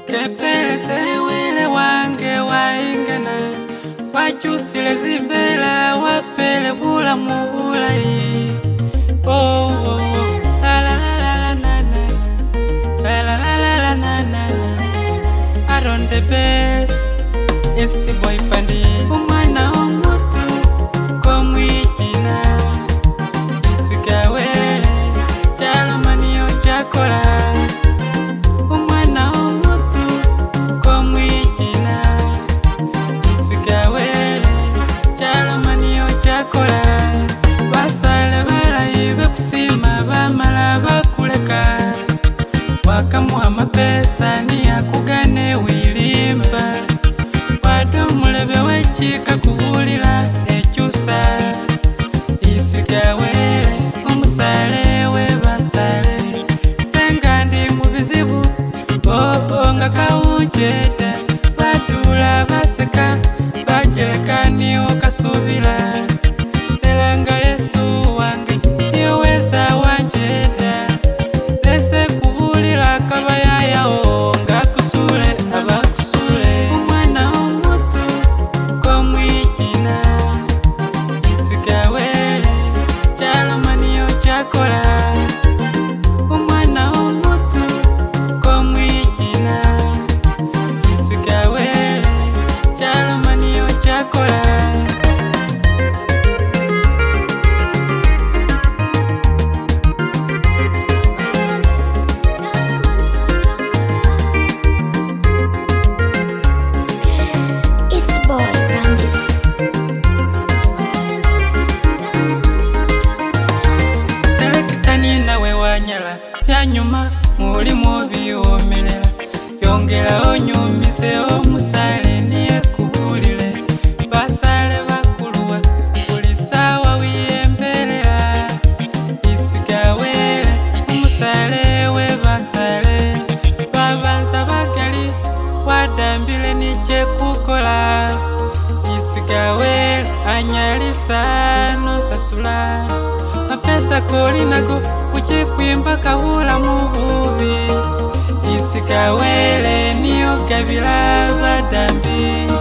Kepeleze wile wange waingana wachusile zibela wapele bula mubulai. Oh oh oh la la la na na la la la na na. I run the best. It's the boy Pandi. Umwana omutu komwijina isigawele chalo maniyo chakola. Umwana omutu komwijina isigawele chalo maniyo chakola. Basale balayibe kusima bamala bakuleka wakamuha mapesa niyakugane wilimba. Mulebe wechika kubulila echusa isigawele omusale webasale sengandi mubizibu nga kawujeda badula baseka bajelekani wakasubila elanga Yesu wange yoweza wanjeda lese kubulila kabayayao ngakusule abakusule. Umwana omutu komwijina isigawele chalo maniyo chakola. Byanyuma mulimu biwomelela yongera onyumise omusale niye kubulile. Basale bakuluwa buli sawa wiyembelela isigawele omusale webasale babanza bagali wadambile niche kukola. Isigawele anyalisa nosasula mapesa kolinago uchikwimba kahula mububi. Isigawele niyo gabila badambi.